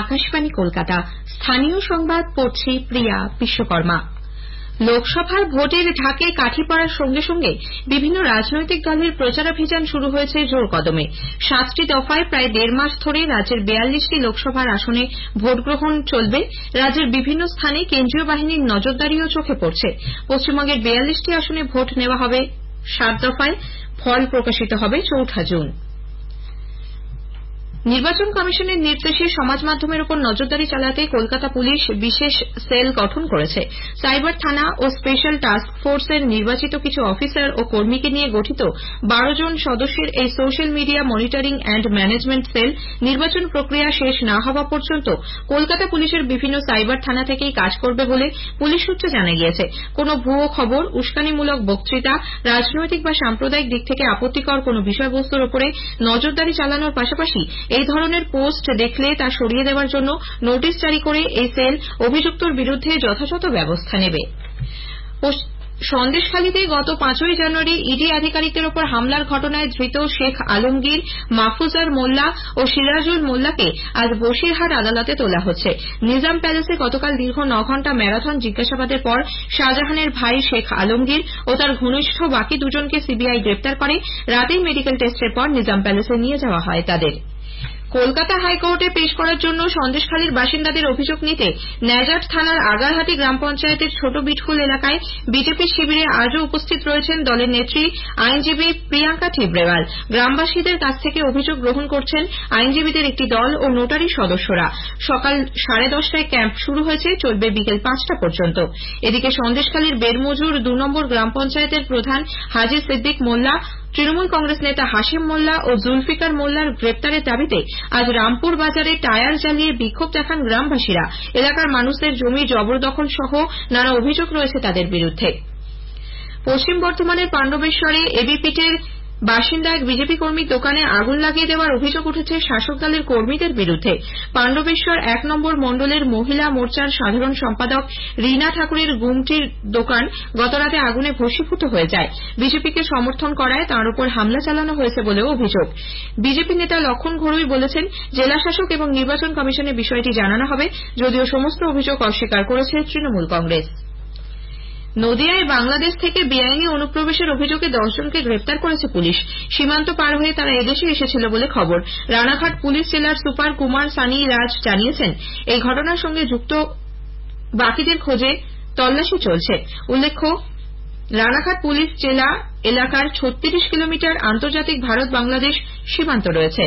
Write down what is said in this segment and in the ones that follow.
আকাশবাণী কলকাতা। স্থানীয় সংবাদ পড়ছি প্রিয়া বিশ্বকর্মা। লোকসভার ভোটের ঢাকে কাঠি পড়ার সঙ্গে সঙ্গে বিভিন্ন রাজনৈতিক দলের প্রচারাভিযান শুরু হয়েছে জোর কদমে। 7টি দফায় প্রায় 1.5 মাস ধরে রাজ্যের 42টি লোকসভার আসনে ভোট গ্রহণ চলবে। রাজ্যের বিভিন্ন স্থানে কেন্দ্রীয় বাহিনীর নজরদারিও চোখে পড়ছে। পশ্চিমবঙ্গের 42টি আসনে ভোট নেওয়া হবে 7 দফায়। ফল প্রকাশিত হবে 4 জুন। নির্বাচন কমিশনের নির্দেশে সমাজ মাধ্যমের উপর নজরদারি চালাতে কলকাতা পুলিশ বিশেষ সেল গঠন করেছে। সাইবার থানা ও স্পেশাল টাস্ক ফোর্সের নির্বাচিত কিছু অফিসার ও কর্মীকে নিয়ে গঠিত 12 জন সদস্যের এই social media monitoring and management cell নির্বাচন প্রক্রিয়া শেষ না হওয়া পর্যন্ত কলকাতা পুলিশের বিভিন্ন সাইবার থানা থেকেই কাজ করবে বলে পুলিশ সূত্রে জানা গিয়েছে। কোনো ভুয়ো খবর, উস্কানিমূলক বক্তৃতা, রাজনৈতিক বা সাম্প্রদায়িক দিক থেকে আপত্তিকর কোনো বিষয়বস্তুর উপরে নজরদারি চালানোর পাশাপাশি এই ধরনের পোস্ট দেখলে তা সরিয়ে দেওয়ার জন্য নোটিশ জারি করে এই সেল অভিযুক্তর বিরুদ্ধে যথাযথ ব্যবস্থা নেবে। সন্দেশখালীতে গত 5ই জানুয়ারি ইডি আধিকারিকদের উপর হামলার ঘটনায় ধৃত শেখ আলমগীর, মাহফুজার মোল্লা ও সিরাজুল মোল্লাকে আজ বসিরহাট আদালতে তোলা হচ্ছে। নিজাম প্যালেসে গতকাল দীর্ঘ 9 ঘণ্টা ম্যারাথন জিজ্ঞাসাবাদের পর শাহজাহানের ভাই শেখ আলমগীর ও তার ঘনিষ্ঠ বাকি দুজনকে সিবিআই গ্রেপ্তার করে। রাতেই মেডিকেল টেস্টের পর নিজাম প্যালেসে নিয়ে যাওয়া হয় তাদের। কলকাতা হাইকোর্টে পেশ করার জন্য সন্দেশখালীর বাসিন্দাদের অভিযোগ নিতে ন্যাজাট থানার আগারহাটি গ্রাম পঞ্চায়েতের ছোট বিটকুল এলাকায় বিজেপি শিবিরে আজও উপস্থিত রয়েছেন দলের নেত্রী আইনজীবী প্রিয়াঙ্কা ঠিবরেওয়াল। গ্রামবাসীদের কাছ থেকে অভিযোগ গ্রহণ করছেন আইনজীবীদের একটি দল ও নোটারি সদস্যরা। সকাল 10:30টায় ক্যাম্প শুরু হয়েছে, চলবে বিকেল 5টা পর্যন্ত। এদিকে সন্দেশখালীর বেরমজুর 2 নম্বর গ্রাম পঞ্চায়েতের প্রধান হাজী সিদ্দিক মোল্লা, তৃণমূল কংগ্রেস নেতা হাশিম মোল্লা ও জুলফিকার মোল্লার গ্রেপ্তারের দাবিতে আজ রামপুর বাজারে টায়ার জ্বালিয়ে বিক্ষোভ দেখান গ্রামবাসীরা। এলাকার মানুষদের জমি জবরদখল সহ নানা অভিযোগ রয়েছে তাদের বিরুদ্ধে। পশ্চিম বর্ধমানের পাণ্ডবেশ্বরে এবিপিটের বাসিন্দা এক বিজেপি কর্মীর দোকানে আগুন লাগিয়ে দেওয়ার অভিযোগ উঠেছে শাসক দলের কর্মীদের বিরুদ্ধে। পাণ্ডবেশ্বর 1 নম্বর মণ্ডলের মহিলা মোর্চার সাধারণ সম্পাদক রীনা ঠাকুরের গুমটির দোকান গতরাতে আগুনে ভস্মীভূত হয়ে যায়। বিজেপিকে সমর্থন করায় তাঁর উপর হামলা চালানো হয়েছে বলেও অভিযোগ। বিজেপি নেতা লক্ষণ ঘড়ুই বলেছেন, জেলাশাসক এবং নির্বাচন কমিশনে বিষয়টি জানানো হবে, যদিও সমস্ত অভিযোগ অস্বীকার করেছে তৃণমূল কংগ্রেস। নদিয়ায় বাংলাদেশ থেকে বেআইনি অনুপ্রবেশের অভিযোগে 10 জনকে গ্রেপ্তার করেছে পুলিশ। সীমান্ত পার হয়ে তারা এদেশে এসেছিল বলে খবর। রানাঘাট পুলিশ জেলার সুপার কুমার সানি রাজ জানিয়েছেন, এই ঘটনার সঙ্গে যুক্ত বাকিদের খোঁজে তল্লাশি চলছে। উল্লেখ্য, রানাঘাট পুলিশ জেলা এলাকার 36 কিলোমিটার আন্তর্জাতিক ভারত বাংলাদেশ সীমান্ত রয়েছে।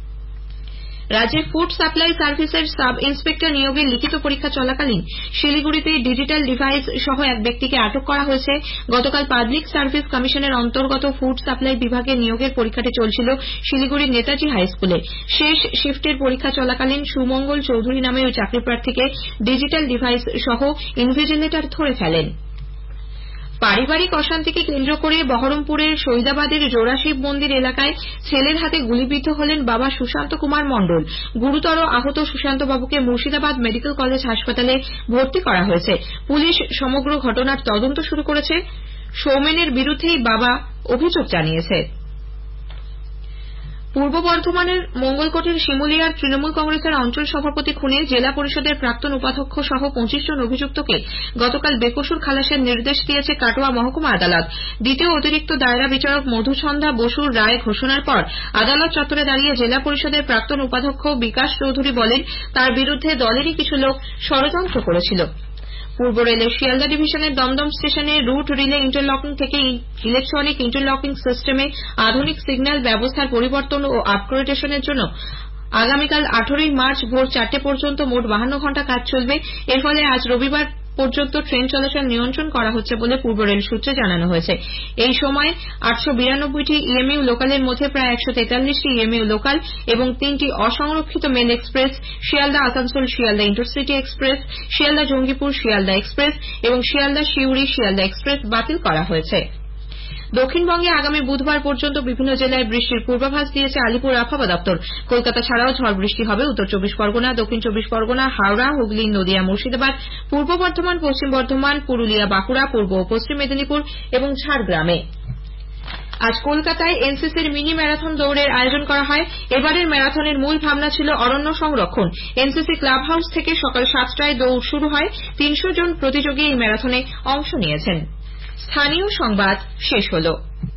রাজ্যের ফুড সাপ্লাই সার্ভিসের সাব ইন্সপেক্টর নিয়োগের লিখিত পরীক্ষা চলাকালীন শিলিগুড়িতে ডিজিটাল ডিভাইস সহ এক ব্যক্তিকে আটক করা হয়েছে। গতকাল পাবলিক সার্ভিস কমিশনের অন্তর্গত ফুড সাপ্লাই বিভাগে নিয়োগের পরীক্ষাটি চলছিল শিলিগুড়ির নেতাজি হাই স্কুলে। শেষ শিফটের পরীক্ষা চলাকালীন সুমঙ্গল চৌধুরী নামে ওই চাকরিপ্রার্থীকে ডিজিটাল ডিভাইস সহ ইনভিজিলেটর ধরে ফেলেন। পারিবারিক অশান্তিকে কেন্দ্র করে বহরমপুরের শহীদাবাদের জোড়াশিব মন্দির এলাকায় ছেলের হাতে গুলিবিদ্ধ হলেন বাবা সুশান্ত কুমার মণ্ডল। গুরুতর আহত সুশান্ত বাবুকে মুর্শিদাবাদ মেডিকেল কলেজ হাসপাতালে ভর্তি করা হয়েছে। পুলিশ সমগ্র ঘটনার তদন্ত শুরু করেছে। সৌমেনের বিরুদ্ধেই বাবা অভিযোগ জানিয়েছে। পূর্ব বর্ধমানের মঙ্গলকোটের শিমুলিয়ার তৃণমূল কংগ্রেসের অঞ্চল সভাপতি খুনে জেলা পরিষদের প্রাক্তন উপাধ্যক্ষ সহ 25 জন অভিযুক্তকে গতকাল বেকসুর খালাসের নির্দেশ দিয়েছে কাটোয়া মহকুমা আদালত। দ্বিতীয় অতিরিক্ত দায়রা বিচারক মধুছন্দা বসুর রায় ঘোষণার পর আদালত চত্বরে দাঁড়িয়ে জেলা পরিষদের প্রাক্তন উপাধ্যক্ষ বিকাশ চৌধুরী বলেন, তার বিরুদ্ধে দলেরই কিছু লোক ষড়যন্ত্র করেছিল। পূর্ব রেলের শিয়ালদা ডিভিশনের দমদম স্টেশনে রুট রিলে ইন্টারলকিং থেকে ইলেকট্রনিক ইন্টারলকিং সিস্টেমে আধুনিক সিগন্যাল ব্যবস্থার পরিবর্তন ও আপগ্রেডেশনের জন্য আগামীকাল 18ই মার্চ ভোর 4টে পর্যন্ত মোট 52 ঘণ্টা কাজ চলবে। এর ফলে আজ রবিবার পর্যন্ত ট্রেন চলাচল নিয়ন্ত্রণ করা হচ্ছে বলে পূর্ব রেল সূত্রে জানানো হয়েছে। এই সময় 892টি ইএমইউ লোকালের মধ্যে প্রায় 143টি ইএমইউ লোকাল এবং 3টি অসংরক্ষিত mail express, Sealdah Asansol Sealdah intercity express, Sealdah Jangipur Sealdah express এবং শিয়ালদা সিউড়ি শিয়ালদা এক্সপ্রেস বাতিল করা হয়েছে। দক্ষিণবঙ্গে আগামী বুধবার পর্যন্ত বিভিন্ন জেলায় বৃষ্টির পূর্বাভাস দিয়েছে আলিপুর আবহাওয়া দপ্তর। কলকাতা ছাড়াও ঝড় বৃষ্টি হবে উত্তর 24 পরগনা, দক্ষিণ 24 পরগনা, হাওড়া, হুগলি, নদিয়া, মুর্শিদাবাদ, পূর্ব বর্ধমান, পশ্চিম বর্ধমান, পুরুলিয়া, বাঁকুড়া, পূর্ব ও পশ্চিম মেদিনীপুর এবং ঝাড়গ্রামে। আজ কলকাতায় এনসিসির মিনি ম্যারাথন দৌড়ের আয়োজন করা হয়। এবারের ম্যারাথনের মূল ভাবনা ছিল অরণ্য সংরক্ষণ। এনসিসি ক্লাব হাউস থেকে সকাল 7টায় দৌড় শুরু হয়। 300 জন প্রতিযোগী এই ম্যারাথনে অংশ নিয়েছেন। স্থানীয় সংবাদ শেষ হলো।